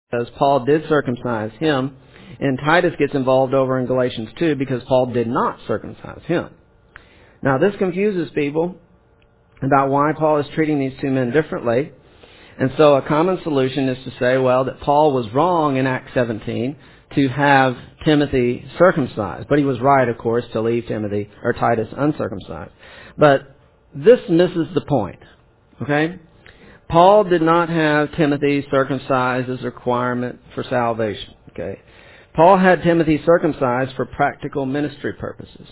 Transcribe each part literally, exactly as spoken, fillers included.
because Paul did circumcise him, and Titus gets involved over in Galatians two because Paul did not circumcise him. Now, this confuses people about why Paul is treating these two men differently. And so a common solution is to say, well, that Paul was wrong in Acts seventeen to have Timothy circumcised. But he was right, of course, to leave Timothy or Titus uncircumcised. But this misses the point. Okay? Paul did not have Timothy circumcised as a requirement for salvation. Okay? Paul had Timothy circumcised for practical ministry purposes.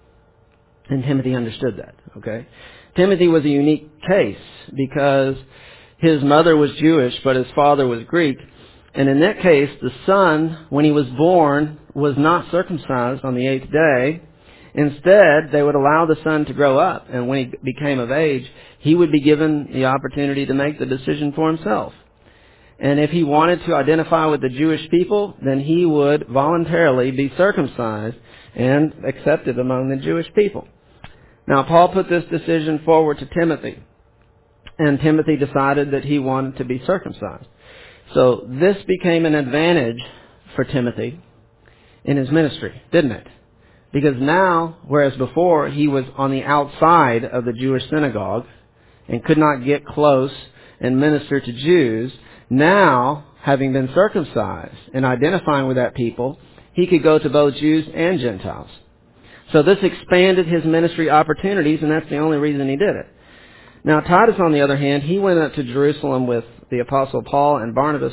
And Timothy understood that. Okay? Timothy was a unique case because his mother was Jewish, but his father was Greek. And in that case, the son, when he was born, was not circumcised on the eighth day. Instead, they would allow the son to grow up. And when he became of age, he would be given the opportunity to make the decision for himself. And if he wanted to identify with the Jewish people, then he would voluntarily be circumcised and accepted among the Jewish people. Now, Paul put this decision forward to Timothy, and Timothy decided that he wanted to be circumcised. So this became an advantage for Timothy in his ministry, didn't it? Because now, whereas before he was on the outside of the Jewish synagogue and could not get close and minister to Jews, now, having been circumcised and identifying with that people, he could go to both Jews and Gentiles. So this expanded his ministry opportunities, and that's the only reason he did it. Now, Titus, on the other hand, he went up to Jerusalem with the Apostle Paul and Barnabas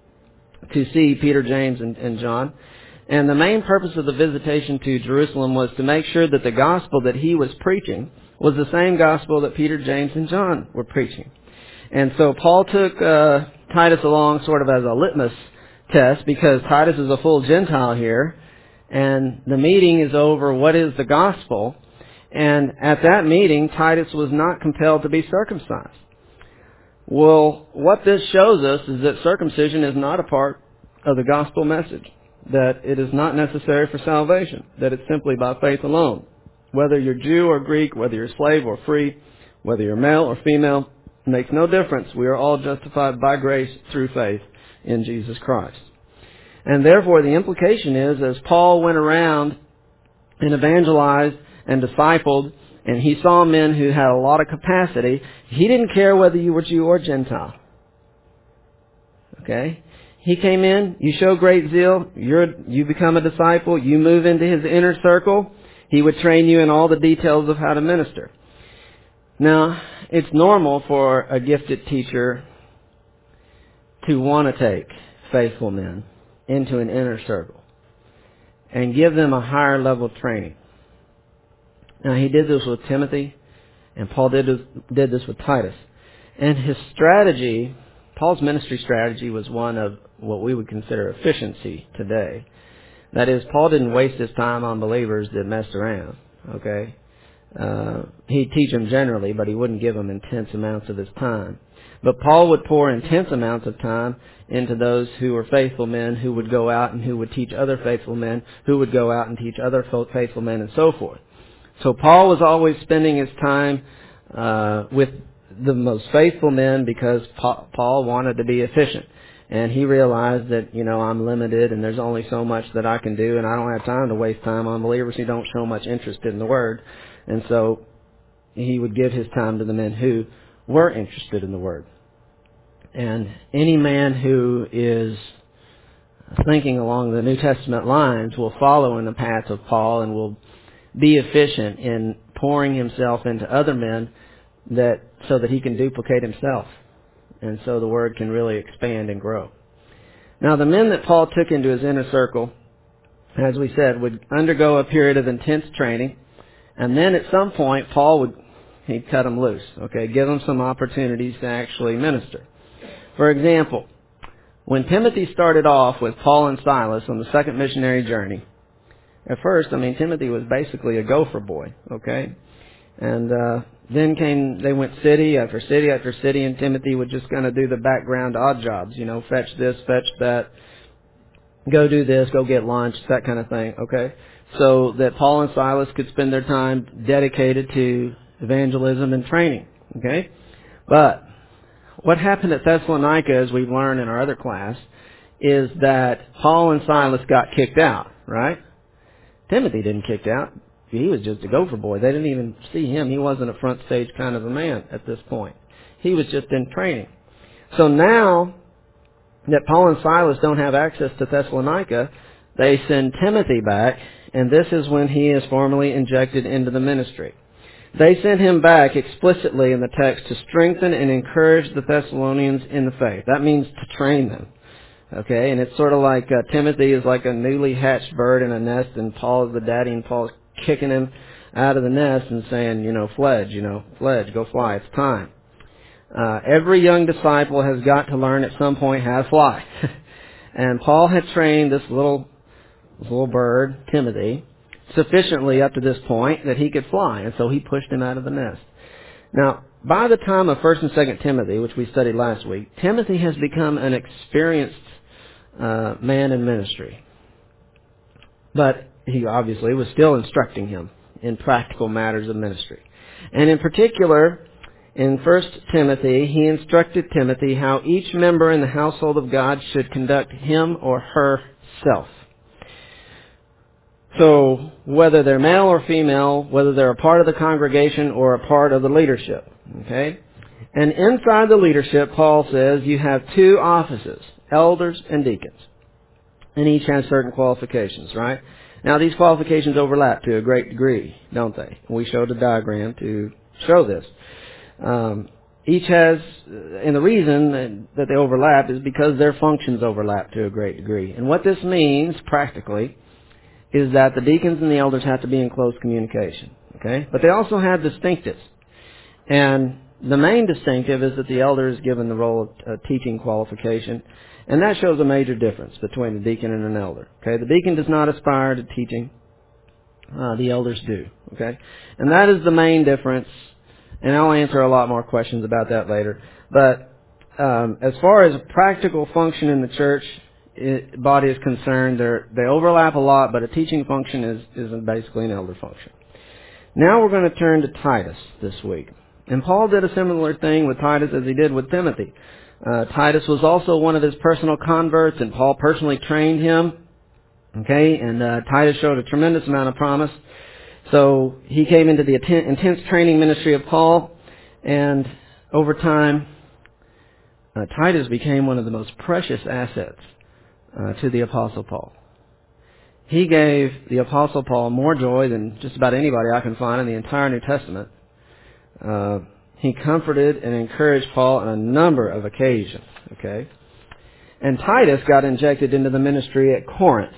to see Peter, James, and, and John. And the main purpose of the visitation to Jerusalem was to make sure that the gospel that he was preaching was the same gospel that Peter, James, and John were preaching. And so Paul took uh, Titus along sort of as a litmus test because Titus is a full Gentile here. And the meeting is over what is the gospel. And at that meeting, Titus was not compelled to be circumcised. Well, what this shows us is that circumcision is not a part of the gospel message. That it is not necessary for salvation. That it's simply by faith alone. Whether you're Jew or Greek, whether you're slave or free, whether you're male or female, it makes no difference. We are all justified by grace through faith in Jesus Christ. And therefore, the implication is, as Paul went around and evangelized and discipled, and he saw men who had a lot of capacity, he didn't care whether you were Jew or Gentile. Okay? He came in, you show great zeal, you're, you become a disciple, you move into his inner circle, he would train you in all the details of how to minister. Now, it's normal for a gifted teacher to want to take faithful men into an inner circle and give them a higher level of training. Now, he did this with Timothy, and Paul did this, did this with Titus. And his strategy, Paul's ministry strategy, was one of what we would consider efficiency today. That is, Paul didn't waste his time on believers that messed around, okay? Uh, he'd teach them generally, but he wouldn't give them intense amounts of his time. But Paul would pour intense amounts of time into those who were faithful men who would go out and who would teach other faithful men, who would go out and teach other faithful men, and so forth. So Paul was always spending his time uh, with the most faithful men because pa- Paul wanted to be efficient. And he realized that, you know, I'm limited and there's only so much that I can do, and I don't have time to waste time on believers who don't show much interest in the Word. And so he would give his time to the men who were interested in the Word. And any man who is thinking along the New Testament lines will follow in the path of Paul and will be efficient in pouring himself into other men that so that he can duplicate himself. And so the Word can really expand and grow. Now, the men that Paul took into his inner circle, as we said, would undergo a period of intense training. And then at some point, Paul would he'd cut them loose, okay, give them some opportunities to actually minister. For example, when Timothy started off with Paul and Silas on the second missionary journey, at first, I mean, Timothy was basically a gopher boy, okay? And uh, then came, they went city after city after city, and Timothy would just kind of do the background odd jobs, you know, fetch this, fetch that, go do this, go get lunch, that kind of thing, okay? So that Paul and Silas could spend their time dedicated to evangelism and training, okay? But what happened at Thessalonica, as we've learned in our other class, is that Paul and Silas got kicked out, right? Timothy didn't kicked out. He was just a gopher boy. They didn't even see him. He wasn't a front stage kind of a man at this point. He was just in training. So now that Paul and Silas don't have access to Thessalonica, they send Timothy back, and this is when he is formally injected into the ministry. They sent him back explicitly in the text to strengthen and encourage the Thessalonians in the faith. That means to train them. Okay, and it's sort of like uh, Timothy is like a newly hatched bird in a nest, and Paul is the daddy, and Paul's kicking him out of the nest and saying, you know, fledge, you know, fledge, go fly, it's time. Uh, every young disciple has got to learn at some point how to fly. And Paul had trained this little, this little bird, Timothy, sufficiently up to this point that he could fly, and so he pushed him out of the nest. Now, by the time of First and Second Timothy, which we studied last week, Timothy has become an experienced uh, man in ministry. But he obviously was still instructing him in practical matters of ministry. And in particular, in First Timothy, he instructed Timothy how each member in the household of God should conduct him or herself. So, whether they're male or female, whether they're a part of the congregation or a part of the leadership. Okay? And inside the leadership, Paul says, you have two offices, elders and deacons. And each has certain qualifications, right? Now, these qualifications overlap to a great degree, don't they? We showed a diagram to show this. Um, each has, and the reason that they overlap is because their functions overlap to a great degree. And what this means, practically, is that the deacons and the elders have to be in close communication. Okay? But they also have distinctives. And the main distinctive is that the elder is given the role of uh, teaching qualification. And that shows a major difference between a deacon and an elder. Okay? The deacon does not aspire to teaching. Uh, the elders do. Okay? And that is the main difference. And I'll answer a lot more questions about that later. But um, as far as a practical function in the church it, body is concerned, they overlap a lot, but a teaching function is, is basically an elder function. Now we're going to turn to Titus this week. And Paul did a similar thing with Titus as he did with Timothy. Uh, Titus was also one of his personal converts, and Paul personally trained him. Okay, and uh, Titus showed a tremendous amount of promise. So he came into the intense training ministry of Paul, and over time, uh, Titus became one of the most precious assets uh, to the Apostle Paul. He gave the Apostle Paul more joy than just about anybody I can find in the entire New Testament. Uh, he comforted and encouraged Paul on a number of occasions. Okay, and Titus got injected into the ministry at Corinth.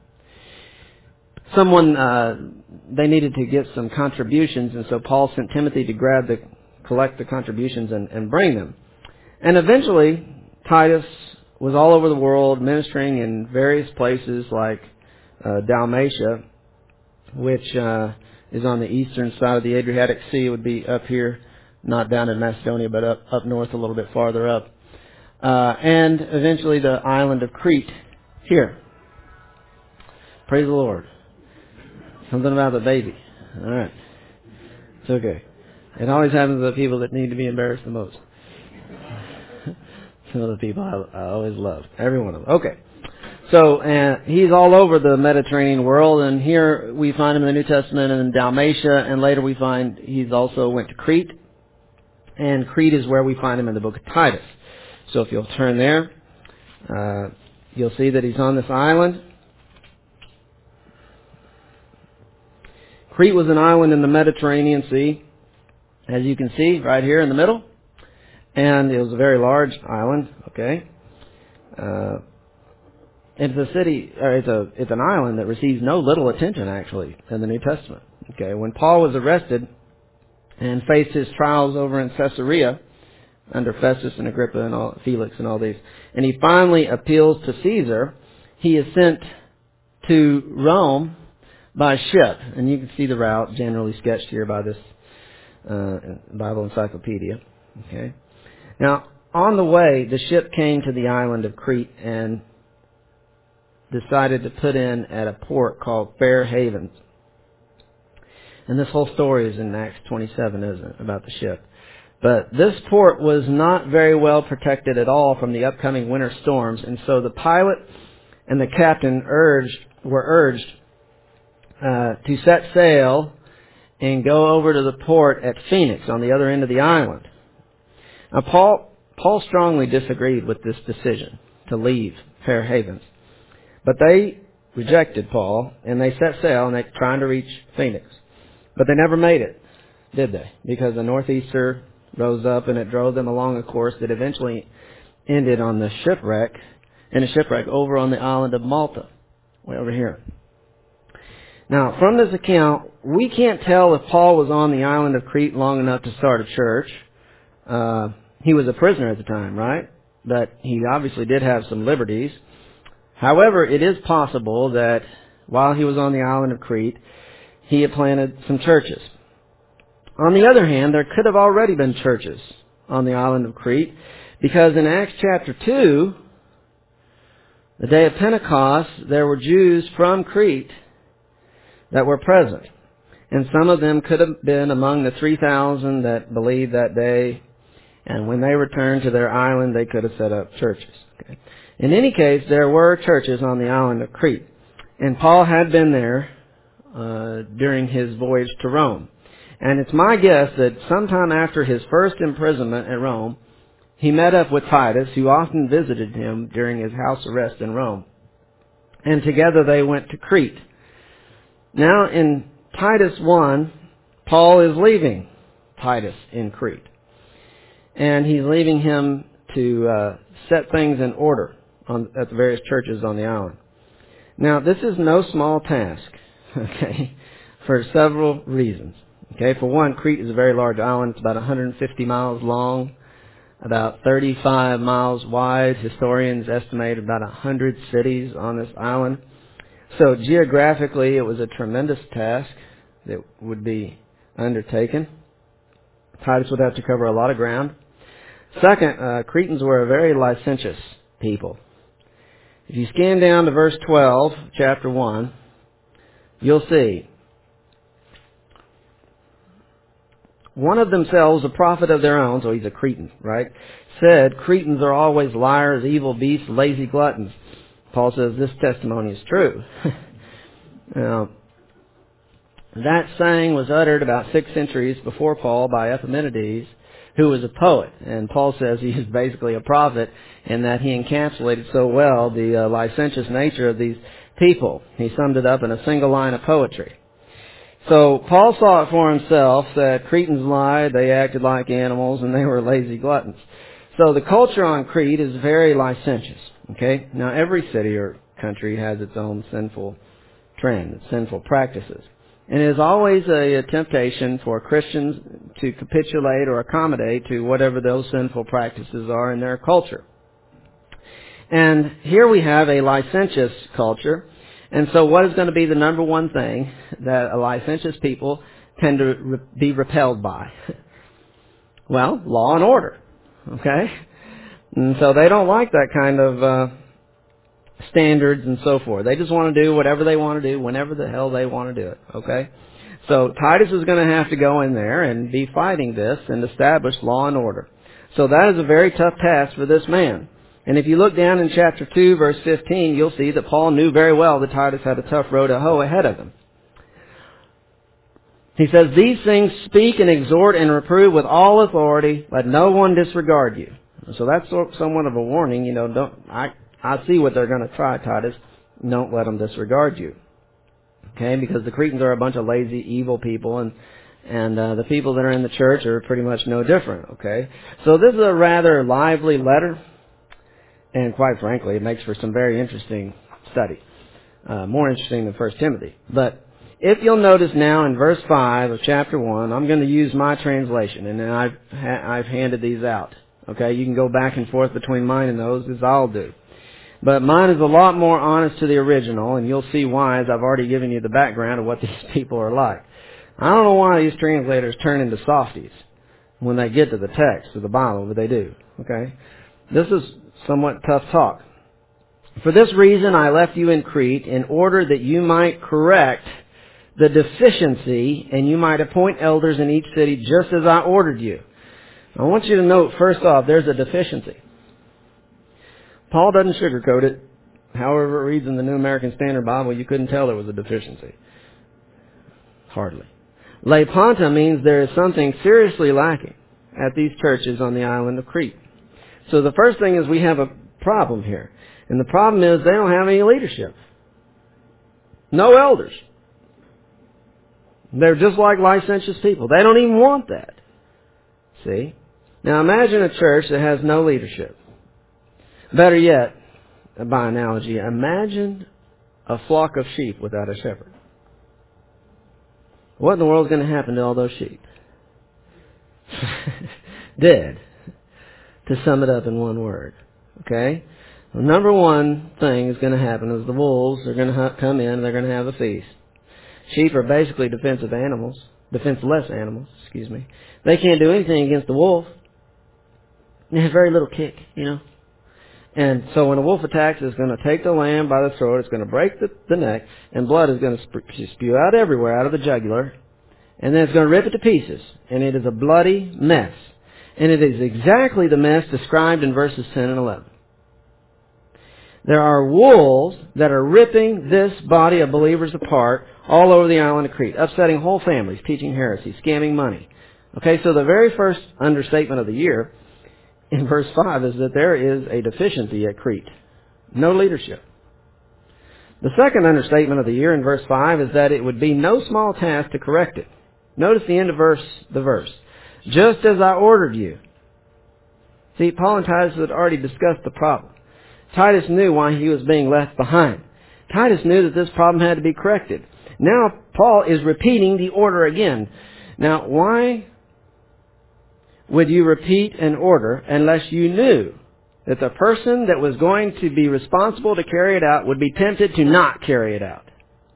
Someone, uh, they needed to get some contributions, and so Paul sent Timothy to grab the, collect the contributions and, and bring them. And eventually, Titus was all over the world ministering in various places like uh, Dalmatia, which uh, is on the eastern side of the Adriatic Sea. It would be up here, not down in Macedonia, but up, up north a little bit farther up. Uh, and eventually the island of Crete here. Praise the Lord. Something about the baby. All right. It's okay. It always happens to the people that need to be embarrassed the most. Some of the people I, I always love. Every one of them. Okay. So uh, he's all over the Mediterranean world, and here we find him in the New Testament and in Dalmatia, and later we find he's also went to Crete. And Crete is where we find him in the book of Titus. So if you'll turn there, uh, you'll see that he's on this island. Crete was an island in the Mediterranean Sea, as you can see right here in the middle. And it was a very large island, okay? Uh, it's a city, or it's a, it's an island that receives no little attention, actually, in the New Testament. Okay, when Paul was arrested and faced his trials over in Caesarea, under Festus and Agrippa and all, Felix and all these, and he finally appeals to Caesar, he is sent to Rome by ship, and you can see the route generally sketched here by this uh, Bible encyclopedia. Okay. Now, on the way, the ship came to the island of Crete and decided to put in at a port called Fair Havens. And this whole story is in Acts twenty-seven, isn't it, about the ship. But this port was not very well protected at all from the upcoming winter storms, and so the pilot and the captain urged were urged uh, to set sail and go over to the port at Phoenix on the other end of the island. Now, Paul Paul strongly disagreed with this decision to leave Fair Havens, but they rejected Paul, and they set sail, and they were trying to reach Phoenix. But they never made it, did they? Because the northeaster rose up, and it drove them along a course that eventually ended on the shipwreck, in a shipwreck over on the island of Malta, way over here. Now, from this account, we can't tell if Paul was on the island of Crete long enough to start a church. Uh, he was a prisoner at the time, right? But he obviously did have some liberties. However, it is possible that while he was on the island of Crete, he had planted some churches. On the other hand, there could have already been churches on the island of Crete, because in Acts chapter two, the day of Pentecost, there were Jews from Crete that were present. And some of them could have been among the three thousand that believed that day. And when they returned to their island, they could have set up churches. Okay. In any case, there were churches on the island of Crete. And Paul had been there uh, during his voyage to Rome. And it's my guess that sometime after his first imprisonment at Rome, he met up with Titus, who often visited him during his house arrest in Rome. And together they went to Crete. Now in Titus one, Paul is leaving Titus in Crete. And he's leaving him to uh, set things in order on, at the various churches on the island. Now, this is no small task, okay, for several reasons. Okay, for one, Crete is a very large island. It's about one hundred fifty miles long, about thirty-five miles wide. Historians estimate about one hundred cities on this island. So geographically, it was a tremendous task that would be undertaken. Titus would have to cover a lot of ground. Second, uh, Cretans were a very licentious people. If you scan down to verse twelve, chapter one, you'll see, one of themselves, a prophet of their own, so he's a Cretan, right, said, Cretans are always liars, evil beasts, lazy gluttons. Paul says this testimony is true. Now, that saying was uttered about six centuries before Paul by Epimenides, who was a poet. And Paul says he is basically a prophet in that he encapsulated so well the uh, licentious nature of these people. He summed it up in a single line of poetry. So Paul saw it for himself that Cretans lied, they acted like animals, and they were lazy gluttons. So the culture on Crete is very licentious. Okay? Now every city or country has its own sinful trend, its sinful practices. And it is always a, a temptation for Christians to capitulate or accommodate to whatever those sinful practices are in their culture. And here we have a licentious culture. And so what is going to be the number one thing that a licentious people tend to re- be repelled by? Well, law and order. Okay? And so they don't like that kind of uh, standards and so forth. They just want to do whatever they want to do whenever the hell they want to do it. Okay? So Titus is going to have to go in there and be fighting this and establish law and order. So that is a very tough task for this man. And if you look down in chapter two, verse fifteen, you'll see that Paul knew very well that Titus had a tough road to hoe ahead of him. He says, these things speak and exhort and reprove with all authority. Let no one disregard you. So that's somewhat of a warning. You know, don't, I, I see what they're going to try, Titus. Don't let them disregard you. Okay, because the Cretans are a bunch of lazy, evil people, and and uh, the people that are in the church are pretty much no different. Okay, so this is a rather lively letter, and quite frankly, it makes for some very interesting study, uh, more interesting than First Timothy. But if you'll notice now in verse five of chapter one, I'm going to use my translation, and then I've ha- I've handed these out. Okay, you can go back and forth between mine and those, as I'll do. But mine is a lot more honest to the original, and you'll see why, as I've already given you the background of what these people are like. I don't know why these translators turn into softies when they get to the text of the Bible, but they do. Okay? This is somewhat tough talk. For this reason I left you in Crete, in order that you might correct the deficiency, and you might appoint elders in each city, just as I ordered you. I want you to note, first off, there's a deficiency. Paul doesn't sugarcoat it. However it reads in the New American Standard Bible, you couldn't tell there was a deficiency. Hardly. Leipanta means there is something seriously lacking at these churches on the island of Crete. So the first thing is we have a problem here. And the problem is they don't have any leadership. No elders. They're just like licentious people. They don't even want that. See? Now imagine a church that has no leadership. Better yet, by analogy, imagine a flock of sheep without a shepherd. What in the world is going to happen to all those sheep? Dead. To sum it up in one word. Okay? The number one thing is going to happen is the wolves are going to ha- come in and they're going to have a feast. Sheep are basically defensive animals. Defenseless animals, excuse me. They can't do anything against the wolf. They have very little kick, you know. And so when a wolf attacks, it's going to take the lamb by the throat, it's going to break the, the neck, and blood is going to sp- spew out everywhere, out of the jugular, and then it's going to rip it to pieces. And it is a bloody mess. And it is exactly the mess described in verses ten and eleven. There are wolves that are ripping this body of believers apart all over the island of Crete, upsetting whole families, teaching heresy, scamming money. Okay, so the very first understatement of the year in verse five is that there is a deficiency at Crete. No leadership. The second understatement of the year in verse five is that it would be no small task to correct it. Notice the end of verse, the verse. Just as I ordered you. See, Paul and Titus had already discussed the problem. Titus knew why he was being left behind. Titus knew that this problem had to be corrected. Now Paul is repeating the order again. Now, why would you repeat an order unless you knew that the person that was going to be responsible to carry it out would be tempted to not carry it out?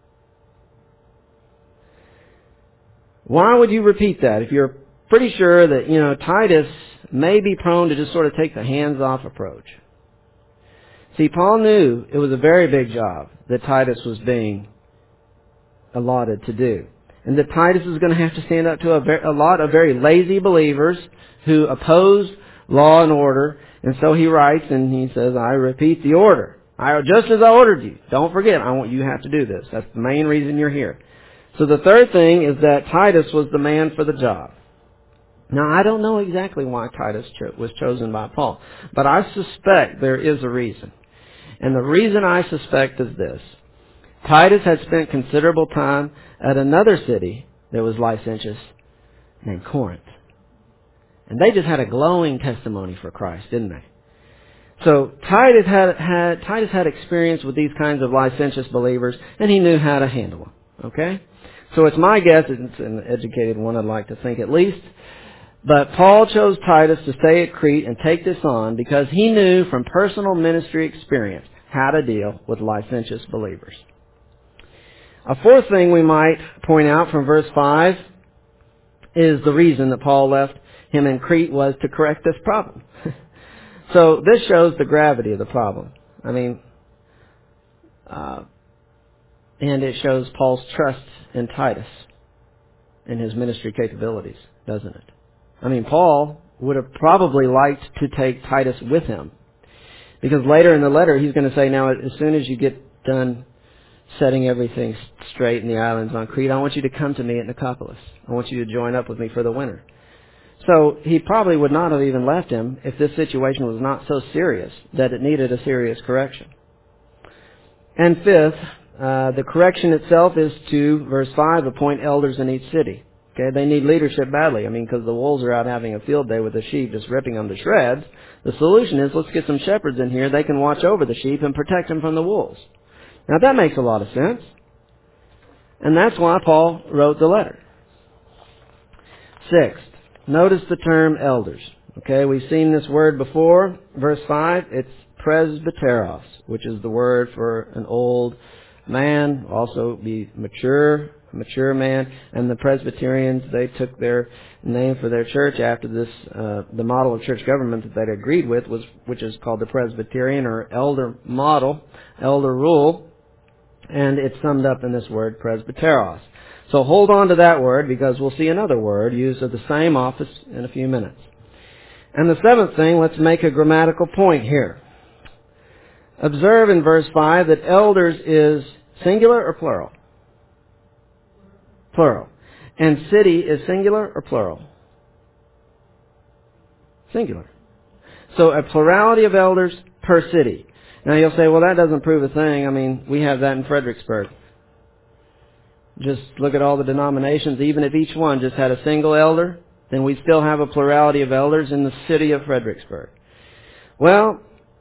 Why would you repeat that if you're pretty sure that, you know, Titus may be prone to just sort of take the hands-off approach? See, Paul knew it was a very big job that Titus was being allotted to do. And that Titus is going to have to stand up to a, very, a lot of very lazy believers who oppose law and order. And so he writes and he says, I repeat the order. I, just as I ordered you. Don't forget, I want you have to do this. That's the main reason you're here. So the third thing is that Titus was the man for the job. Now, I don't know exactly why Titus cho- was chosen by Paul, but I suspect there is a reason. And the reason I suspect is this. Titus had spent considerable time at another city that was licentious named Corinth. And they just had a glowing testimony for Christ, didn't they? So Titus had, had, Titus had experience with these kinds of licentious believers, and he knew how to handle them. Okay? So it's my guess, it's an educated one, I'd like to think at least, but Paul chose Titus to stay at Crete and take this on because he knew from personal ministry experience how to deal with licentious believers. A fourth thing we might point out from verse five is the reason that Paul left him in Crete was to correct this problem. So this shows the gravity of the problem. I mean, uh, and it shows Paul's trust in Titus and his ministry capabilities, doesn't it? I mean, Paul would have probably liked to take Titus with him. Because later in the letter, he's going to say, now, as soon as you get done setting everything straight in the islands on Crete, I want you to come to me at Nicopolis. I want you to join up with me for the winter. So he probably would not have even left him if this situation was not so serious that it needed a serious correction. And fifth, uh, the correction itself is to, verse five, appoint elders in each city. Okay, they need leadership badly. I mean, because the wolves are out having a field day with the sheep, just ripping them to shreds. The solution is, let's get some shepherds in here. They can watch over the sheep and protect them from the wolves. Now, that makes a lot of sense. And that's why Paul wrote the letter. Sixth, notice the term elders. Okay, we've seen this word before. Verse five, it's presbyteros, which is the word for an old man, also be mature, mature man. And the Presbyterians, they took their name for their church after this, uh, the model of church government that they'd agreed with, was which is called the Presbyterian or elder model, elder rule. And it's summed up in this word, presbyteros. So hold on to that word because we'll see another word used of the same office in a few minutes. And the seventh thing, let's make a grammatical point here. Observe in verse five that elders is singular or plural? Plural. And city is singular or plural? Singular. So a plurality of elders per city. Now you'll say, well, that doesn't prove a thing. I mean, we have that in Fredericksburg. Just look at all the denominations. Even if each one just had a single elder, then we still have a plurality of elders in the city of Fredericksburg. Well,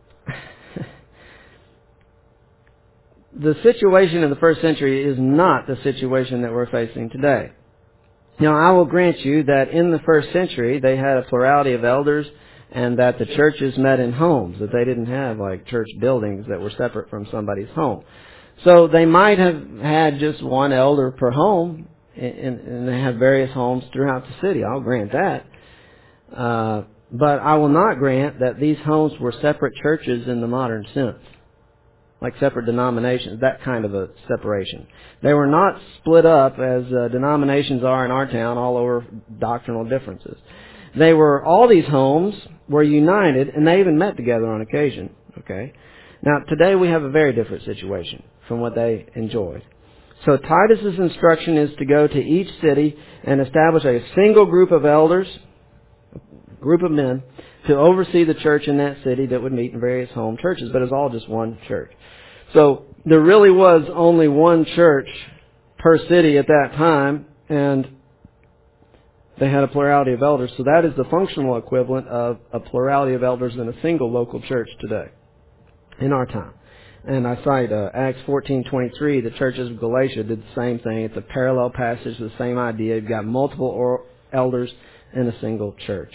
the situation in the first century is not the situation that we're facing today. Now, I will grant you that in the first century, they had a plurality of elders and that the churches met in homes, that they didn't have like church buildings that were separate from somebody's home. So they might have had just one elder per home, and, and they have various homes throughout the city. I'll grant that. Uh, but I will not grant that these homes were separate churches in the modern sense, like separate denominations, that kind of a separation. They were not split up as uh, denominations are in our town, all over doctrinal differences. They were, all these homes were united, and they even met together on occasion. Okay. Now, today we have a very different situation from what they enjoyed. So Titus's instruction is to go to each city and establish a single group of elders, a group of men, to oversee the church in that city that would meet in various home churches, but it's all just one church. So there really was only one church per city at that time, and they had a plurality of elders. So that is the functional equivalent of a plurality of elders in a single local church today, in our time. And I cite uh, Acts fourteen twenty-three. The churches of Galatia did the same thing. It's a parallel passage, the same idea. You've got multiple or elders in a single church.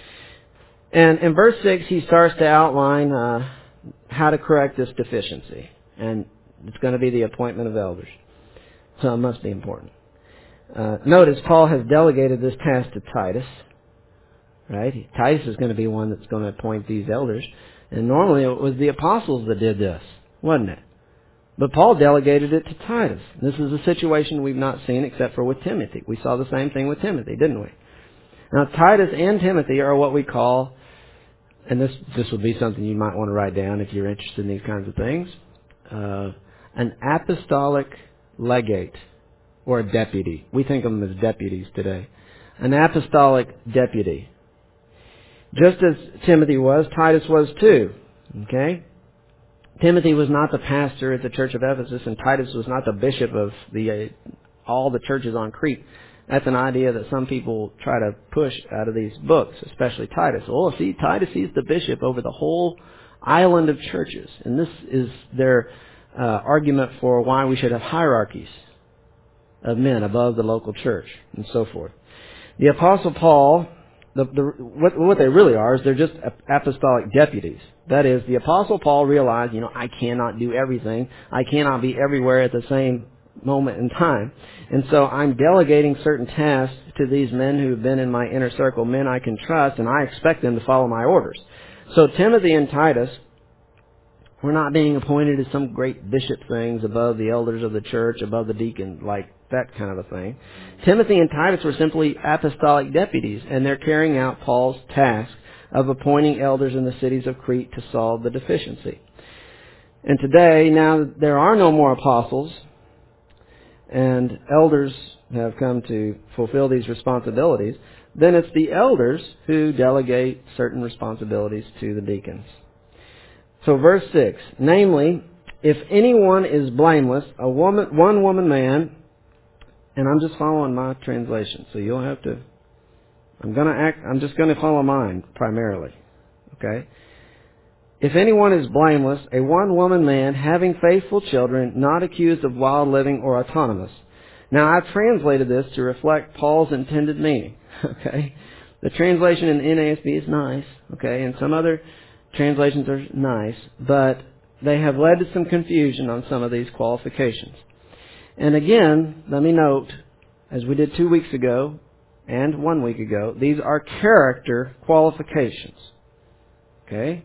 And in verse six, he starts to outline uh, how to correct this deficiency. And it's going to be the appointment of elders. So it must be important. Uh, notice Paul has delegated this task to Titus. Right? Titus is going to be one that's going to appoint these elders. And normally it was the apostles that did this, wasn't it? But Paul delegated it to Titus. This is a situation we've not seen except for with Timothy. We saw the same thing with Timothy, didn't we? Now, Titus and Timothy are what we call, and this this would be something you might want to write down if you're interested in these kinds of things, uh, an apostolic legate or a deputy. We think of them as deputies today. An apostolic deputy. Just as Timothy was, Titus was too. Okay? Timothy was not the pastor at the church of Ephesus, and Titus was not the bishop of the uh, all the churches on Crete. That's an idea that some people try to push out of these books, especially Titus. Oh, see, Titus, he's the bishop over the whole island of churches. And this is their uh, argument for why we should have hierarchies of men above the local church and so forth. The Apostle Paul, the, the, what, what they really are is they're just apostolic deputies. That is, the Apostle Paul realized, you know, I cannot do everything. I cannot be everywhere at the same moment in time. And so I'm delegating certain tasks to these men who have been in my inner circle, men I can trust, and I expect them to follow my orders. So Timothy and Titus were not being appointed as some great bishop things above the elders of the church, above the deacon, like that kind of a thing. Timothy and Titus were simply apostolic deputies, and they're carrying out Paul's task of appointing elders in the cities of Crete to solve the deficiency. And today, now there are no more apostles, and elders have come to fulfill these responsibilities, then it's the elders who delegate certain responsibilities to the deacons. So verse six, namely, if anyone is blameless, a woman, one woman man, and I'm just following my translation, so you'll have to, I'm gonna act, I'm just gonna follow mine primarily, okay? If anyone is blameless, a one-woman man having faithful children, not accused of wild living or autonomous. Now, I've translated this to reflect Paul's intended meaning, okay? The translation in the N A S B is nice, okay, and some other translations are nice, but they have led to some confusion on some of these qualifications. And again, let me note, as we did two weeks ago and one week ago, these are character qualifications, okay?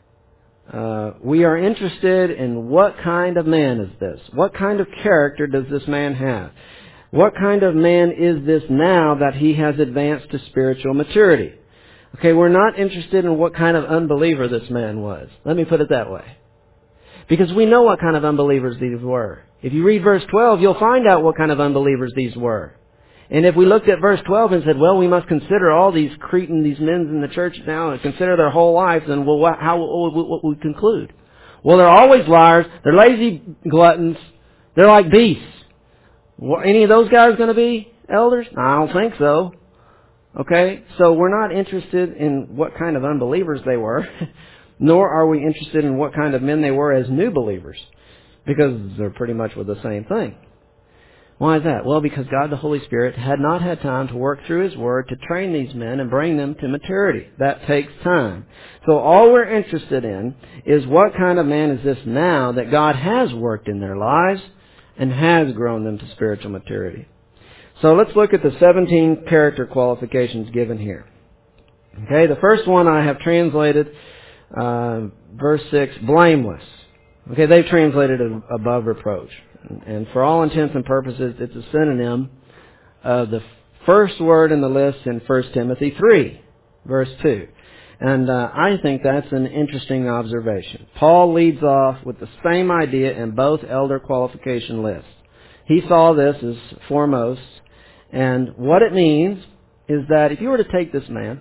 Uh, we are interested in what kind of man is this? What kind of character does this man have? What kind of man is this now that he has advanced to spiritual maturity? Okay, we're not interested in what kind of unbeliever this man was. Let me put it that way. Because we know what kind of unbelievers these were. If you read verse twelve, you'll find out what kind of unbelievers these were. And if we looked at verse twelve and said, well, we must consider all these Cretan, these men in the church now, and consider their whole life, then well, what, how what would we conclude? Well, they're always liars. They're lazy gluttons. They're like beasts. What, any of those guys going to be elders? I don't think so. Okay? So we're not interested in what kind of unbelievers they were, nor are we interested in what kind of men they were as new believers, because they're pretty much with the same thing. Why is that? Well, because God the Holy Spirit had not had time to work through His Word to train these men and bring them to maturity. That takes time. So all we're interested in is what kind of man is this now that God has worked in their lives and has grown them to spiritual maturity. So let's look at the seventeen character qualifications given here. Okay, the first one I have translated, uh, verse six, blameless. Okay, they've translated it above reproach. And for all intents and purposes, it's a synonym of the first word in the list in First Timothy three, verse two. And uh, I think that's an interesting observation. Paul leads off with the same idea in both elder qualification lists. He saw this as foremost. And what it means is that if you were to take this man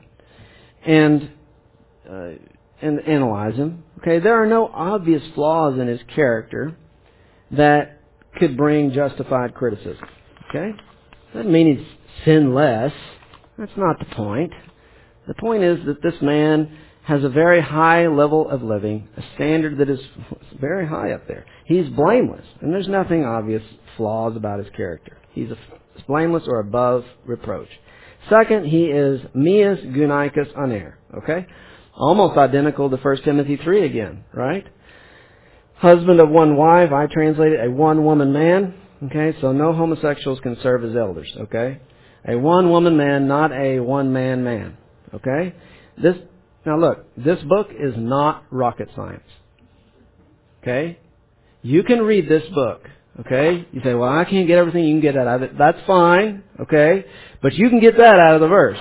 and uh, and analyze him, okay, there are no obvious flaws in his character that could bring justified criticism. Okay? Doesn't mean he's sinless. That's not the point. The point is that this man has a very high level of living, a standard that is very high up there. He's blameless, and there's nothing obvious flaws about his character. He's a, blameless or above reproach. Second, he is meus gunaikos aner. Okay? Almost identical to First Timothy three again, right? Husband of one wife, I translated a one-woman man. Okay, so no homosexuals can serve as elders. Okay, a one-woman man, not a one-man man. Okay, this now look, this book is not rocket science. Okay, you can read this book. Okay, you say, well, I can't get everything you can get out of it. That's fine. Okay, but you can get that out of the verse.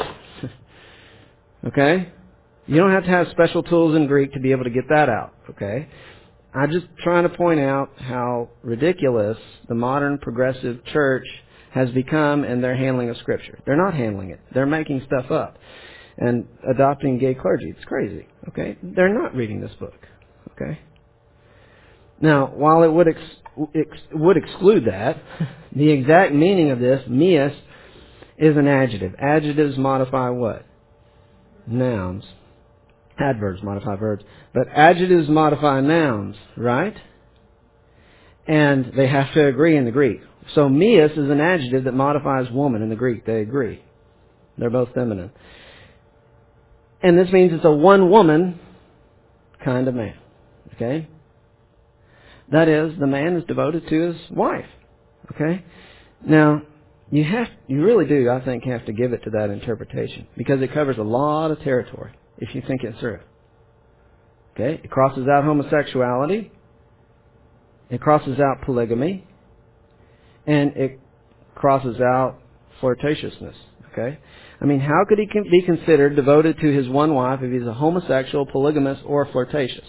Okay, you don't have to have special tools in Greek to be able to get that out. Okay. I'm just trying to point out how ridiculous the modern progressive church has become in their handling of Scripture. They're not handling it. They're making stuff up and adopting gay clergy. It's crazy. Okay? They're not reading this book. Okay? Now, while it would ex- ex- would exclude that, the exact meaning of this, meus, is an adjective. Adjectives modify what? Nouns. Adverbs modify verbs. But adjectives modify nouns, right? And they have to agree in the Greek. So meus is an adjective that modifies woman in the Greek. They agree. They're both feminine. And this means it's a one-woman kind of man. Okay? That is, the man is devoted to his wife. Okay? Now, you have, you really do, I think, have to give it to that interpretation. Because it covers a lot of territory. If you think it through. Okay? It crosses out homosexuality. It crosses out polygamy. And it crosses out flirtatiousness. Okay? I mean, how could he be considered devoted to his one wife if he's a homosexual, polygamous, or flirtatious?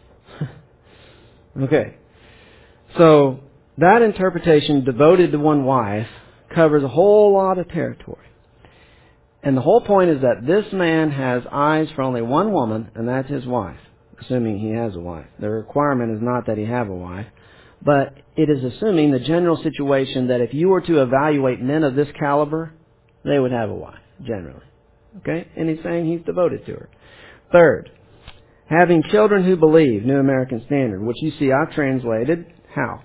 Okay. So, that interpretation, devoted to one wife, covers a whole lot of territory. And the whole point is that this man has eyes for only one woman, and that's his wife, assuming he has a wife. The requirement is not that he have a wife, but it is assuming the general situation that if you were to evaluate men of this caliber, they would have a wife, generally. Okay? And he's saying he's devoted to her. Third, having children who believe, New American Standard, which you see I've translated, how?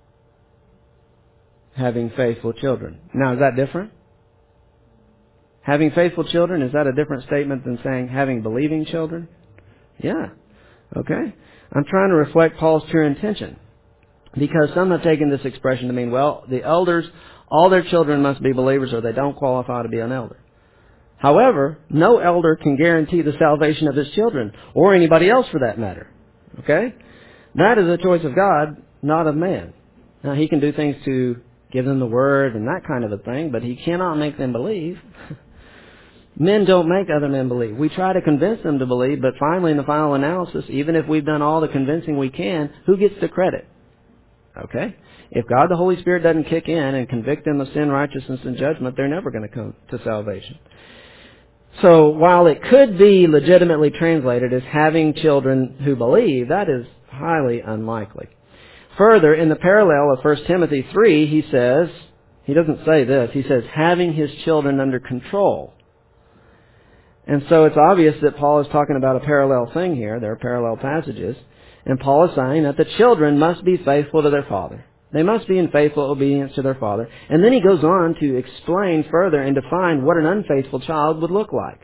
Having faithful children. Now, is that different? Having faithful children, is that a different statement than saying having believing children? Yeah. Okay. I'm trying to reflect Paul's true intention. Because some have taken this expression to mean, well, the elders, all their children must be believers or they don't qualify to be an elder. However, no elder can guarantee the salvation of his children, or anybody else for that matter. Okay? That is a choice of God, not of man. Now, he can do things to give them the word and that kind of a thing, but he cannot make them believe. Men don't make other men believe. We try to convince them to believe, but finally in the final analysis, even if we've done all the convincing we can, who gets the credit? Okay? If God the Holy Spirit doesn't kick in and convict them of sin, righteousness, and judgment, they're never going to come to salvation. So while it could be legitimately translated as having children who believe, that is highly unlikely. Further, in the parallel of First Timothy three, he says, he doesn't say this, he says, having his children under control. And so it's obvious that Paul is talking about a parallel thing here. There are parallel passages. And Paul is saying that the children must be faithful to their father. They must be in faithful obedience to their father. And then he goes on to explain further and define what an unfaithful child would look like.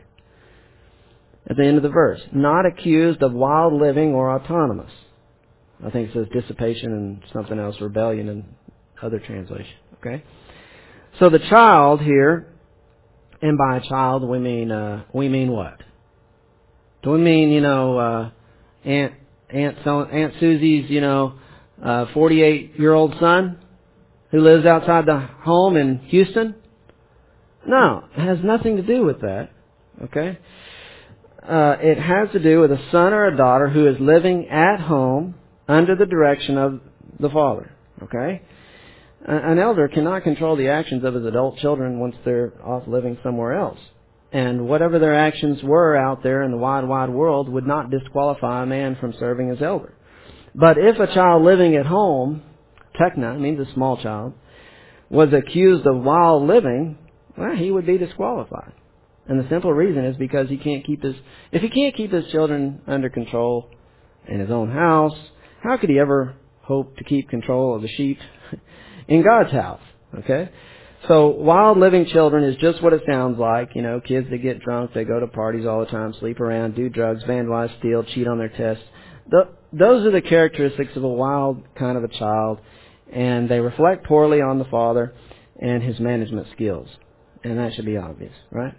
At the end of the verse, not accused of wild living or autonomous. I think it says dissipation and something else, rebellion in other translation. Okay? So the child here, and by a child we mean uh, we mean what? Do we mean, you know, uh, Aunt Aunt so, Aunt Susie's, you know, uh, forty-eight-year-old son who lives outside the home in Houston? No, it has nothing to do with that. Okay? Uh, it has to do with a son or a daughter who is living at home under the direction of the father. Okay? An elder cannot control the actions of his adult children once they're off living somewhere else. And whatever their actions were out there in the wide, wide world would not disqualify a man from serving as elder. But if a child living at home, tekna, means a small child, was accused of wild living, well, he would be disqualified. And the simple reason is because he can't keep his, if he can't keep his children under control in his own house, how could he ever hope to keep control of the sheep in God's house? Okay? So wild living children is just what it sounds like. You know, kids that get drunk, they go to parties all the time, sleep around, do drugs, vandalize, steal, cheat on their tests. The, those are the characteristics of a wild kind of a child, and they reflect poorly on the father and his management skills. And that should be obvious, right?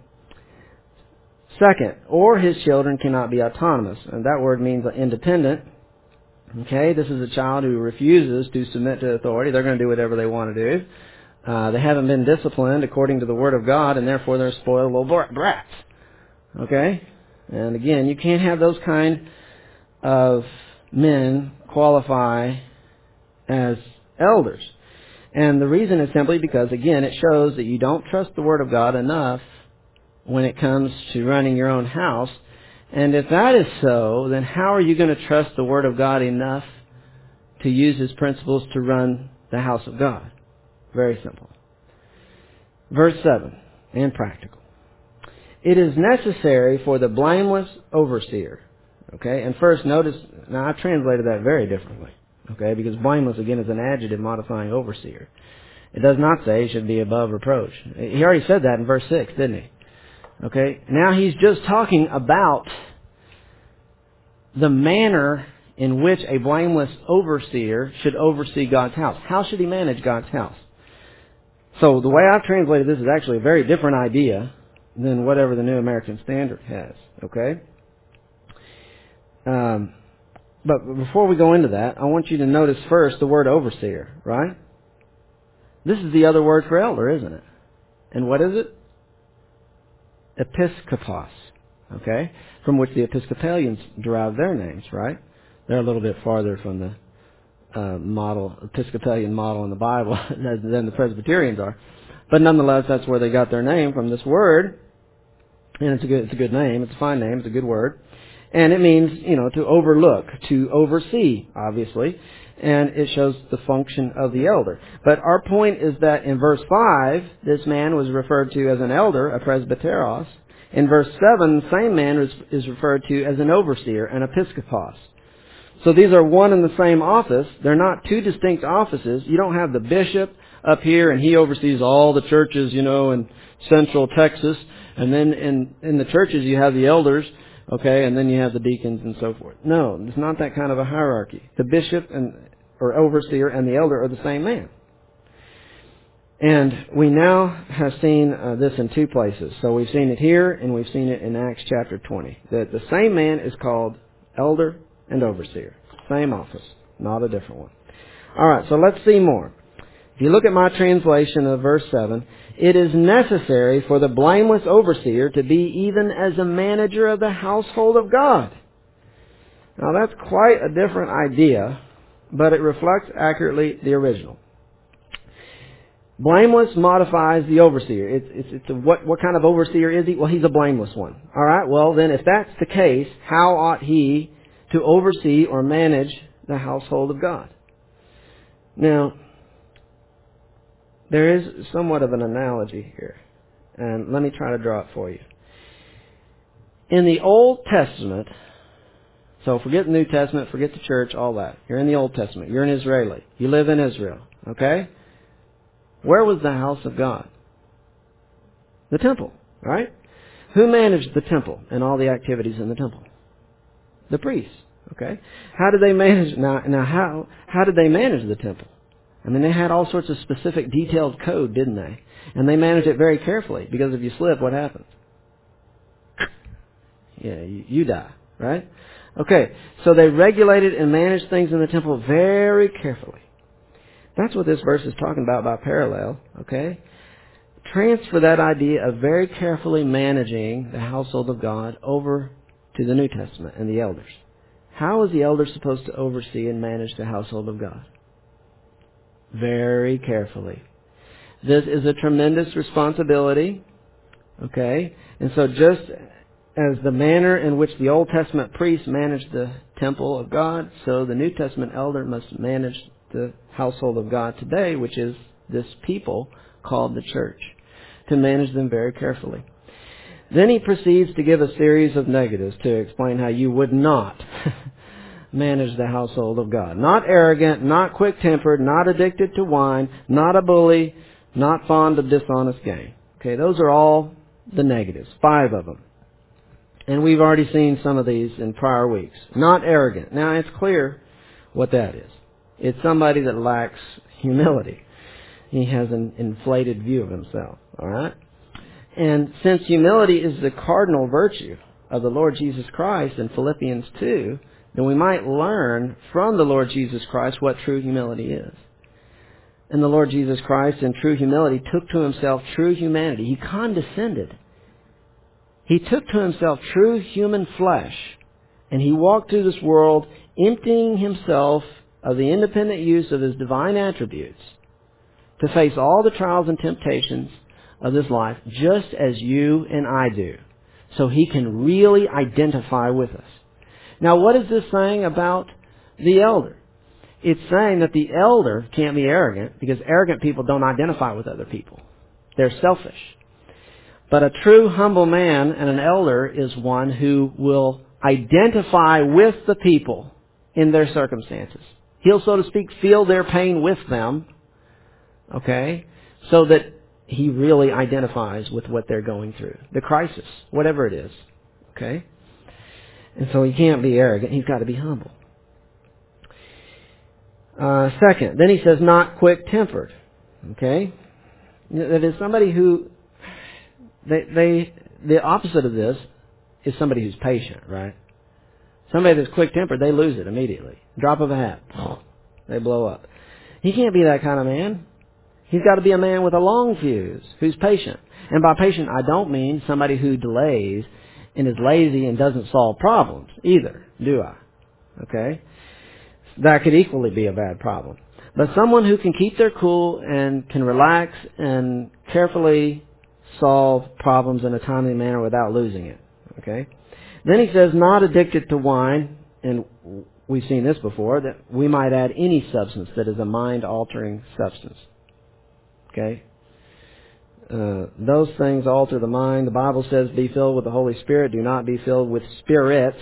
Second, or his children cannot be autonomous. And that word means independent. Okay, this is a child who refuses to submit to authority. They're going to do whatever they want to do. Uh, they haven't been disciplined according to the Word of God, and therefore they're spoiled little brats. Okay? And again, you can't have those kind of men qualify as elders. And the reason is simply because, again, it shows that you don't trust the Word of God enough when it comes to running your own house. And if that is so, then how are you going to trust the Word of God enough to use His principles to run the house of God? Very simple. Verse seven, and practical. It is necessary for the blameless overseer. Okay, and first notice, now I've translated that very differently. Okay, because blameless again is an adjective modifying overseer. It does not say he should be above reproach. He already said that in verse six, didn't he? Okay, now he's just talking about the manner in which a blameless overseer should oversee God's house. How should he manage God's house? So the way I've translated this is actually a very different idea than whatever the New American Standard has. Okay? Um, but before we go into that, I want you to notice first the word overseer, right? This is the other word for elder, isn't it? And what is it? Episkopos. Okay? From which the Episcopalians derive their names, right? They're a little bit farther from the uh, model, Episcopalian model in the Bible than the Presbyterians are. But nonetheless, that's where they got their name from, this word. And it's a good, it's a good name. It's a fine name. It's a good word. And it means, you know, to overlook, to oversee, obviously. And it shows the function of the elder. But our point is that in verse five, this man was referred to as an elder, a presbyteros. In verse seven, the same man is, is referred to as an overseer, an episkopos. So these are one and the same office. They're not two distinct offices. You don't have the bishop up here and he oversees all the churches, you know, in central Texas. And then in, in the churches you have the elders, okay, and then you have the deacons and so forth. No, it's not that kind of a hierarchy. The bishop and or overseer and the elder are the same man. And we now have seen uh, this in two places. So we've seen it here and we've seen it in Acts chapter twenty. That the same man is called elder and overseer. Same office, not a different one. All right, so let's see more. If you look at my translation of verse seven, it is necessary for the blameless overseer to be even as a manager of the household of God. Now that's quite a different idea, but it reflects accurately the original. Blameless modifies the overseer. It's, it's, it's a, what, what kind of overseer is he? Well, he's a blameless one. All right, well then if that's the case, how ought he to oversee or manage the household of God? Now, there is somewhat of an analogy here, and let me try to draw it for you. In the Old Testament, so forget the New Testament, forget the church, all that. You're in the Old Testament. You're an Israeli. You live in Israel, okay? Where was the house of God? The temple, right? Who managed the temple and all the activities in the temple? The priests, okay? How did they manage, now, now how, how did they manage the temple? I mean, they had all sorts of specific detailed code, didn't they? And they managed it very carefully, because if you slip, what happens? Yeah, you, you die, right? Okay, so they regulated and managed things in the temple very carefully. That's what this verse is talking about by parallel, okay? Transfer that idea of very carefully managing the household of God over to the New Testament and the elders. How is the elder supposed to oversee and manage the household of God? Very carefully. This is a tremendous responsibility, okay? And so just as the manner in which the Old Testament priests managed the temple of God, so the New Testament elder must manage the household of God today, which is this people called the church, to manage them very carefully. Then he proceeds to give a series of negatives to explain how you would not manage the household of God. Not arrogant, not quick-tempered, not addicted to wine, not a bully, not fond of dishonest gain. Okay, those are all the negatives, five of them. And we've already seen some of these in prior weeks. Not arrogant. Now, it's clear what that is. It's somebody that lacks humility. He has an inflated view of himself. All right? And since humility is the cardinal virtue of the Lord Jesus Christ in Philippians two, then we might learn from the Lord Jesus Christ what true humility is. And the Lord Jesus Christ in true humility took to himself true humanity. He condescended. He took to himself true human flesh, and he walked through this world emptying himself of the independent use of his divine attributes to face all the trials and temptations of this life, just as you and I do, so he can really identify with us. Now, what is this saying about the elder? It's saying that the elder can't be arrogant, because arrogant people don't identify with other people. They're selfish. But a true humble man and an elder is one who will identify with the people in their circumstances. He'll, so to speak, feel their pain with them, okay, so that he really identifies with what they're going through. The crisis, whatever it is, okay? And so he can't be arrogant. He's got to be humble. Uh, second, then he says not quick-tempered, okay? That is somebody who, they, they, the opposite of this is somebody who's patient, right? Somebody that's quick-tempered, they lose it immediately. Drop of a hat, they blow up. He can't be that kind of man. He's got to be a man with a long fuse, who's patient. And by patient, I don't mean somebody who delays and is lazy and doesn't solve problems either, do I? Okay? That could equally be a bad problem. But someone who can keep their cool and can relax and carefully solve problems in a timely manner without losing it. Okay? Then he says, not addicted to wine, and we've seen this before, that we might add any substance that is a mind-altering substance. Okay? Uh, those things alter the mind. The Bible says, be filled with the Holy Spirit. Do not be filled with spirits,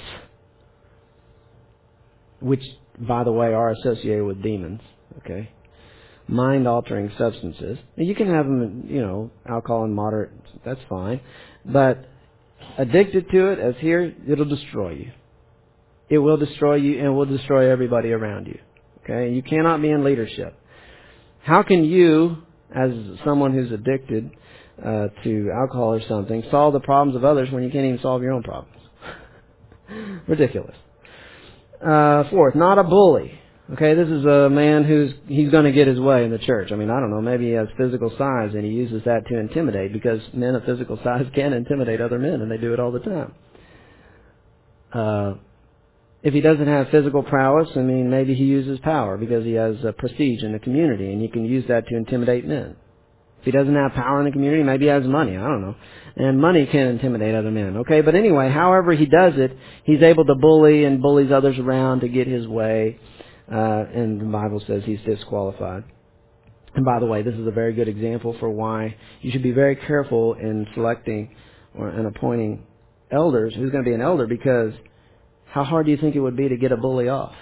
which, by the way, are associated with demons. Okay? Mind-altering substances. Now, you can have them, you know, alcohol in moderate, that's fine. But addicted to it, as here, it'll destroy you. It will destroy you and will destroy everybody around you. Okay? You cannot be in leadership. How can you, as someone who's addicted uh, to alcohol or something, solve the problems of others when you can't even solve your own problems? Ridiculous. Uh, fourth, not a bully. Okay, this is a man who's, he's going to get his way in the church. I mean, I don't know, maybe he has physical size and he uses that to intimidate, because men of physical size can intimidate other men, and they do it all the time. Uh, if he doesn't have physical prowess, I mean, maybe he uses power because he has uh, prestige in the community, and he can use that to intimidate men. If he doesn't have power in the community, maybe he has money. I don't know. And money can intimidate other men. Okay, but anyway, however he does it, he's able to bully and bullies others around to get his way. Uh, and the Bible says he's disqualified. And by the way, this is a very good example for why you should be very careful in selecting or in appointing elders. Who's going to be an elder? Because how hard do you think it would be to get a bully off?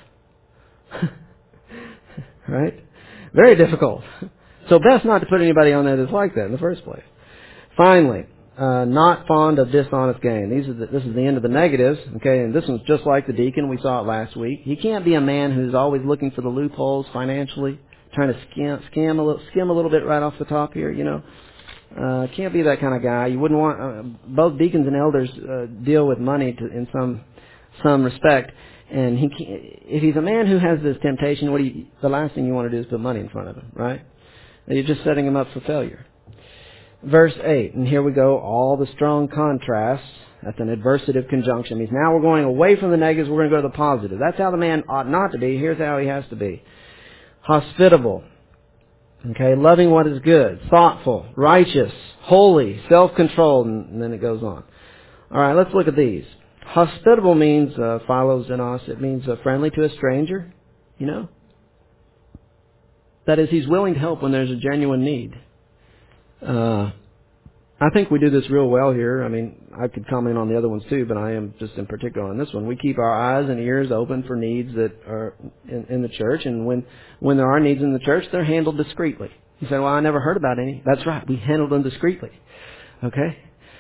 Right? Very difficult. So best not to put anybody on there that's like that in the first place. Finally, uh, not fond of dishonest gain. These are the, this is the end of the negatives. Okay, and this one's just like the deacon. We saw it last week. He can't be a man who's always looking for the loopholes financially, trying to skim, skim a little, skim a little bit right off the top here. You know, uh, can't be that kind of guy. You wouldn't want. Uh, both deacons and elders uh, deal with money to, in some some respect. And he, can't, if he's a man who has this temptation, what do you, the last thing you want to do is put money in front of him, right? You're just setting him up for failure. Verse eight, and here we go, all the strong contrasts. That's an adversative conjunction. Means now we're going away from the negatives, we're going to go to the positive. That's how the man ought not to be. Here's how he has to be. Hospitable. Okay, loving what is good, thoughtful, righteous, holy, self-controlled, and then it goes on. All right, let's look at these. Hospitable means, uh, philos xenos, it means uh, friendly to a stranger, you know. That is, he's willing to help when there's a genuine need. Uh, I think we do this real well here. I mean, I could comment on the other ones too, but I am just in particular on this one. We keep our eyes and ears open for needs that are in, in the church, and when, when there are needs in the church, they're handled discreetly. You say, well, I never heard about any. That's right. We handled them discreetly. Okay?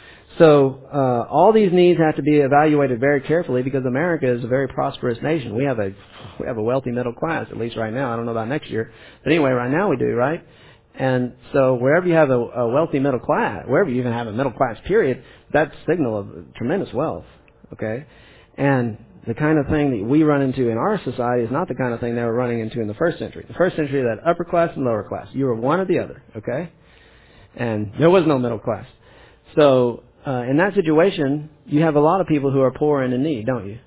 So, uh, all these needs have to be evaluated very carefully, because America is a very prosperous nation. We have a, we have a wealthy middle class, at least right now. I don't know about next year. But anyway, right now we do, right? And so wherever you have a, a wealthy middle class, wherever you even have a middle class period, that's a signal of tremendous wealth. Okay? And the kind of thing that we run into in our society is not the kind of thing they were running into in the first century. The first century, that upper class and lower class. You were one or the other. Okay? And there was no middle class. So, Uh, in that situation, you have a lot of people who are poor and in need, don't you?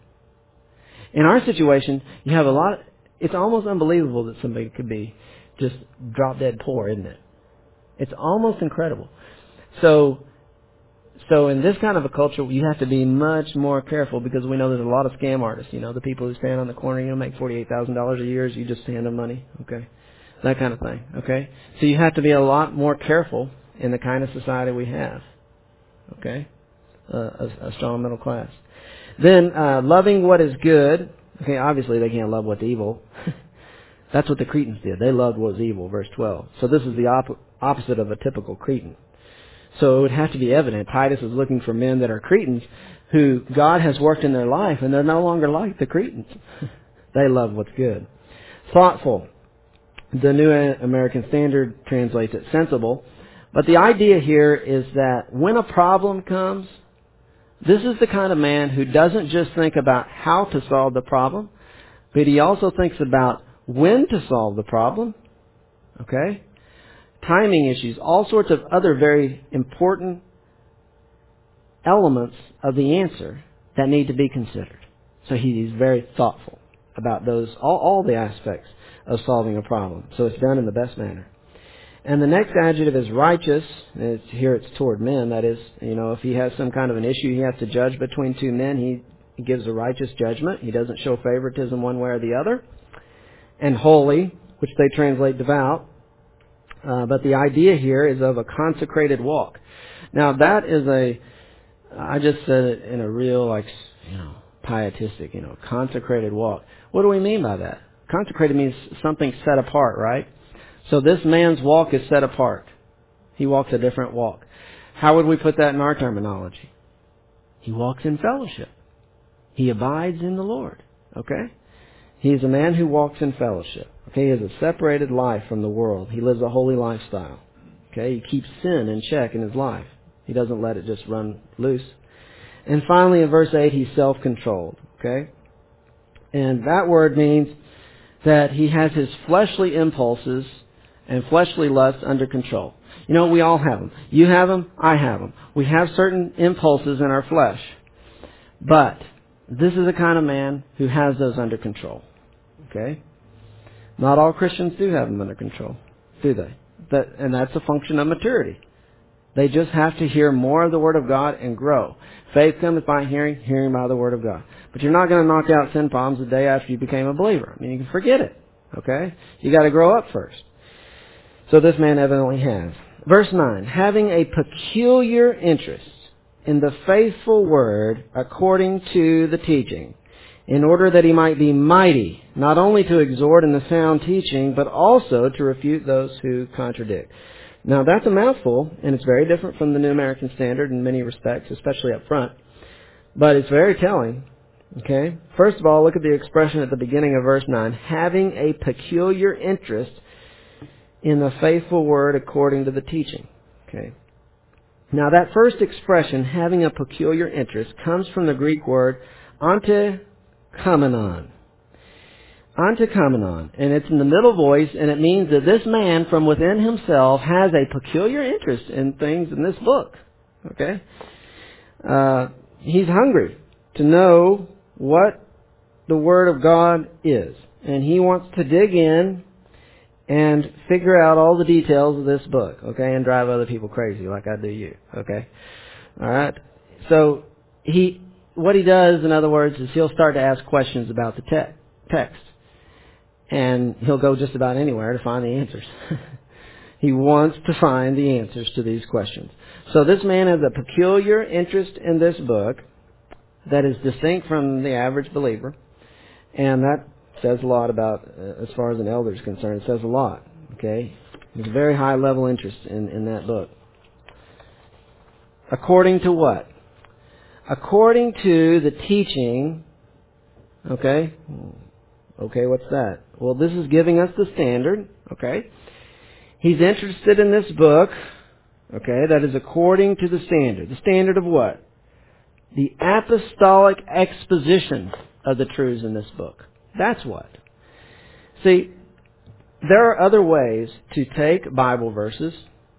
In our situation, you have a lot, it's almost unbelievable that somebody could be just drop dead poor, isn't it? It's almost incredible. So, so in this kind of a culture, you have to be much more careful, because we know there's a lot of scam artists, you know, the people who stand on the corner, you know, make forty-eight thousand dollars a year, so you just hand them money, okay? That kind of thing, okay? So you have to be a lot more careful in the kind of society we have. Okay, uh, a, a strong middle class. Then uh, loving what is good. Okay, obviously they can't love what's evil. That's what the Cretans did. They loved what was evil. Verse twelve. So this is the op- opposite of a typical Cretan. So it would have to be evident. Titus is looking for men that are Cretans who God has worked in their life, and they're no longer like the Cretans. They love what's good. Thoughtful. The New American Standard translates it sensible. But the idea here is that when a problem comes, this is the kind of man who doesn't just think about how to solve the problem, but he also thinks about when to solve the problem. Okay? Timing issues, all sorts of other very important elements of the answer that need to be considered. So he's very thoughtful about those, all, all the aspects of solving a problem. So it's done in the best manner. And the next adjective is righteous. It's, here it's toward men. That is, you know, if he has some kind of an issue, he has to judge between two men. He, he gives a righteous judgment. He doesn't show favoritism one way or the other. And holy, which they translate devout. Uh, but the idea here is of a consecrated walk. Now that is a, I just said it in a real, like, you know, pietistic, you know, consecrated walk. What do we mean by that? Consecrated means something set apart, right? So this man's walk is set apart. He walks a different walk. How would we put that in our terminology? He walks in fellowship. He abides in the Lord. Okay? He's a man who walks in fellowship. Okay? He has a separated life from the world. He lives a holy lifestyle. Okay? He keeps sin in check in his life. He doesn't let it just run loose. And finally in verse eight, he's self-controlled. Okay? And that word means that he has his fleshly impulses and fleshly lusts under control. You know, we all have them. You have them, I have them. We have certain impulses in our flesh. But this is the kind of man who has those under control. Okay? Not all Christians do have them under control, do they? That, and that's a function of maturity. They just have to hear more of the Word of God and grow. Faith comes by hearing, hearing by the Word of God. But you're not going to knock out sin problems the day after you became a believer. I mean, you can forget it. Okay? You got to grow up first. So this man evidently has. Verse nine, having a peculiar interest in the faithful word according to the teaching, in order that he might be mighty, not only to exhort in the sound teaching, but also to refute those who contradict. Now that's a mouthful, and it's very different from the New American Standard in many respects, especially up front. But it's very telling. Okay? First of all, look at the expression at the beginning of verse nine, having a peculiar interest in the faithful word according to the teaching. Okay. Now that first expression, having a peculiar interest, comes from the Greek word antekamenon. Antekamenon. And it's in the middle voice, and it means that this man from within himself has a peculiar interest in things in this book. Okay. Uh, he's hungry to know what the Word of God is. And he wants to dig in and figure out all the details of this book, okay, and drive other people crazy like I do you, okay? All right? So he, what he does, in other words, is he'll start to ask questions about the te- text. And he'll go just about anywhere to find the answers. He wants to find the answers to these questions. So this man has a peculiar interest in this book that is distinct from the average believer, and that says a lot about, uh, as far as an elder is concerned, it says a lot, okay? There's a very high level interest in, in that book. According to what? According to the teaching, okay? Okay, what's that? Well, this is giving us the standard, okay? He's interested in this book, okay, that is according to the standard. The standard of what? The apostolic exposition of the truths in this book. That's what. See, there are other ways to take Bible verses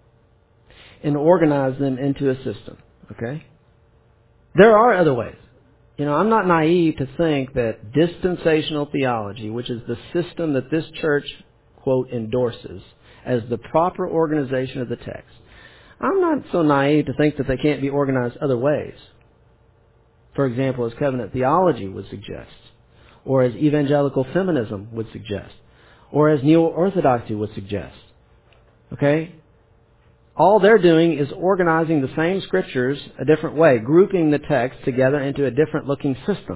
and organize them into a system, okay? There are other ways. You know, I'm not naive to think that dispensational theology, which is the system that this church, quote, endorses as the proper organization of the text, I'm not so naive to think that they can't be organized other ways. For example, as covenant theology would suggest, or as evangelical feminism would suggest, or as neo-orthodoxy would suggest. Okay? All they're doing is organizing the same scriptures a different way, grouping the text together into a different looking system.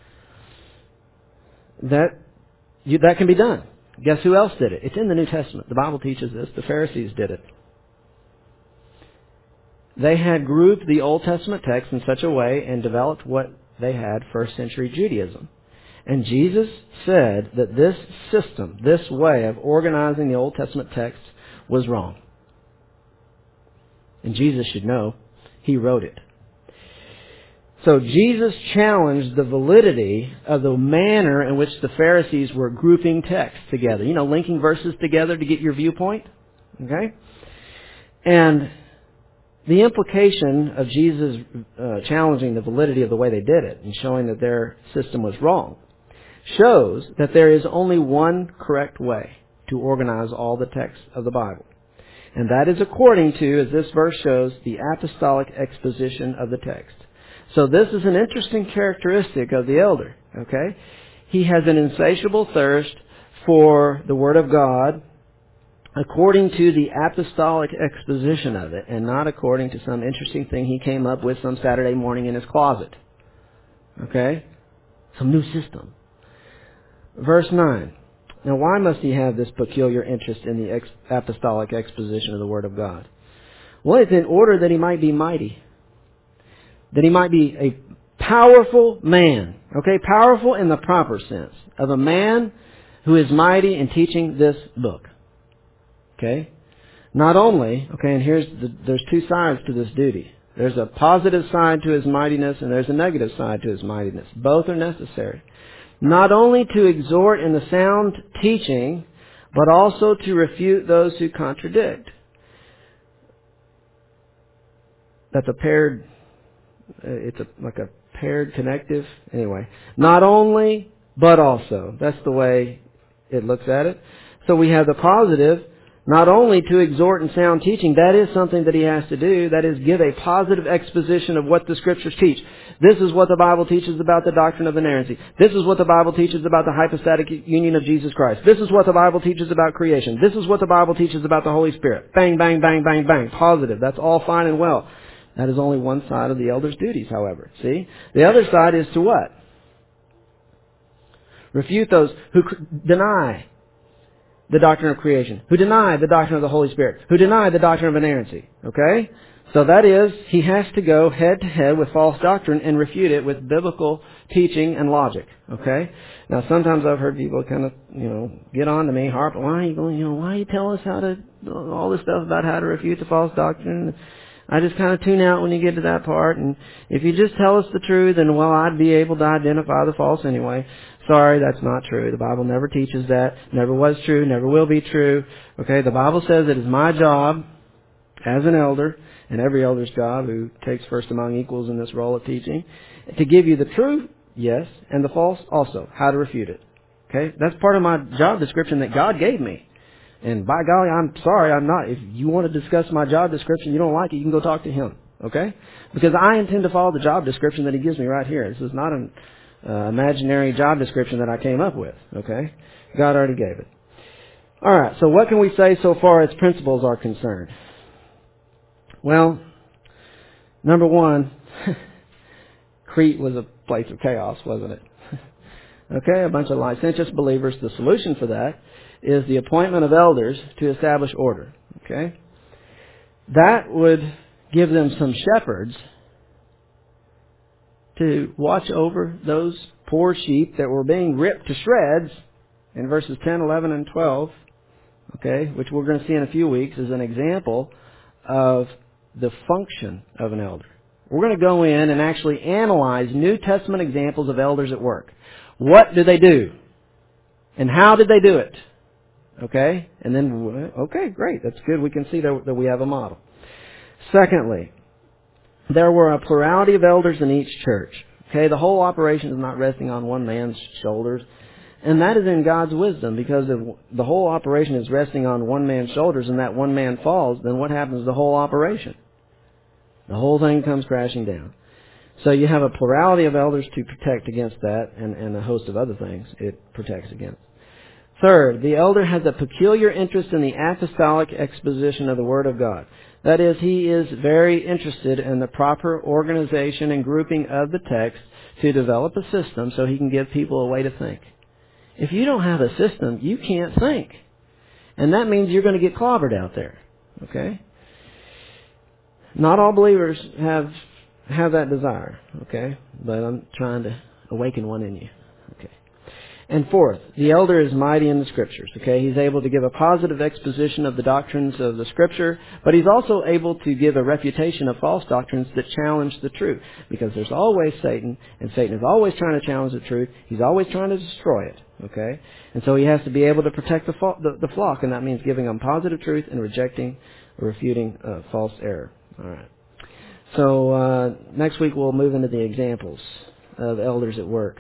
That, you, that can be done. Guess who else did it? It's in the New Testament. The Bible teaches this. The Pharisees did it. They had grouped the Old Testament text in such a way and developed what they had first century Judaism. And Jesus said that this system, this way of organizing the Old Testament text was wrong. And Jesus should know. He wrote it. So Jesus challenged the validity of the manner in which the Pharisees were grouping texts together. You know, linking verses together to get your viewpoint. Okay? And the implication of Jesus uh, challenging the validity of the way they did it and showing that their system was wrong shows that there is only one correct way to organize all the texts of the Bible. And that is according to, as this verse shows, the apostolic exposition of the text. So this is an interesting characteristic of the elder, okay? He has an insatiable thirst for the Word of God according to the apostolic exposition of it, and not according to some interesting thing he came up with some Saturday morning in his closet. Okay? Some new system. Verse nine. Now, why must he have this peculiar interest in the ex- apostolic exposition of the Word of God? Well, it's in order that he might be mighty. That he might be a powerful man. Okay? Powerful in the proper sense. Of a man who is mighty in teaching this book. Okay? Not only, okay, and here's the, there's two sides to this duty. There's a positive side to his mightiness and there's a negative side to his mightiness. Both are necessary. not only to exhort in the sound teaching, but also to refute those who contradict. That's a paired, it's a, like a paired connective. Anyway, not only, but also. That's the way it looks at it. So we have the positive, not only to exhort in sound teaching, that is something that he has to do, that is give a positive exposition of what the Scriptures teach. This is what the Bible teaches about the doctrine of inerrancy. This is what the Bible teaches about the hypostatic union of Jesus Christ. This is what the Bible teaches about creation. This is what the Bible teaches about the Holy Spirit. Bang, bang, bang, bang, bang. Positive. That's all fine and well. That is only one side of the elder's duties, however. See? The other side is to what? Refute those who deny the doctrine of creation, who deny the doctrine of the Holy Spirit, who deny the doctrine of inerrancy. Okay? So that is, he has to go head to head with false doctrine and refute it with biblical teaching and logic. Okay? Now sometimes I've heard people kind of, you know, get on to me, harp, why are you going, you know, why you tell us how to, all this stuff about how to refute the false doctrine? I just kind of tune out when you get to that part, and if you just tell us the truth, then, well, I'd be able to identify the false anyway. Sorry, that's not true. The Bible never teaches that. Never was true. Never will be true. Okay, the Bible says it is my job as an elder, and every elder's job who takes first among equals in this role of teaching, to give you the truth, yes, and the false also, how to refute it. Okay, that's part of my job description that God gave me. And by golly, I'm sorry, I'm not. If you want to discuss my job description, you don't like it, you can go talk to him. Okay? Because I intend to follow the job description that he gives me right here. This is not an uh, imaginary job description that I came up with. Okay? God already gave it. Alright, so what can we say so far as principles are concerned? Well, number one, Crete was a place of chaos, wasn't it? Okay, a bunch of licentious believers. The solution for that is the appointment of elders to establish order. Okay? That would give them some shepherds to watch over those poor sheep that were being ripped to shreds in verses ten, eleven, and twelve, okay, which we're going to see in a few weeks as an example of the function of an elder. We're going to go in and actually analyze New Testament examples of elders at work. What do they do? And how did they do it? Okay? And then, okay, great. That's good. We can see that, that we have a model. Secondly, there were a plurality of elders in each church. Okay? The whole operation is not resting on one man's shoulders. And that is in God's wisdom, because if the whole operation is resting on one man's shoulders and that one man falls, then what happens to the whole operation? The whole thing comes crashing down. So you have a plurality of elders to protect against that, and, and a host of other things it protects against. Third, the elder has a peculiar interest in the apostolic exposition of the Word of God. That is, he is very interested in the proper organization and grouping of the text to develop a system so he can give people a way to think. If you don't have a system, you can't think. And that means you're going to get clobbered out there. Okay? Not all believers have have that desire. Okay? But I'm trying to awaken one in you. Okay. And fourth, the elder is mighty in the Scriptures. Okay? He's able to give a positive exposition of the doctrines of the Scripture, but he's also able to give a refutation of false doctrines that challenge the truth. Because there's always Satan, and Satan is always trying to challenge the truth. He's always trying to destroy it. Okay? And so he has to be able to protect the, fo- the, the flock, and that means giving them positive truth and rejecting or refuting uh, false error. All right. So uh, next week we'll move into the examples of elders at work.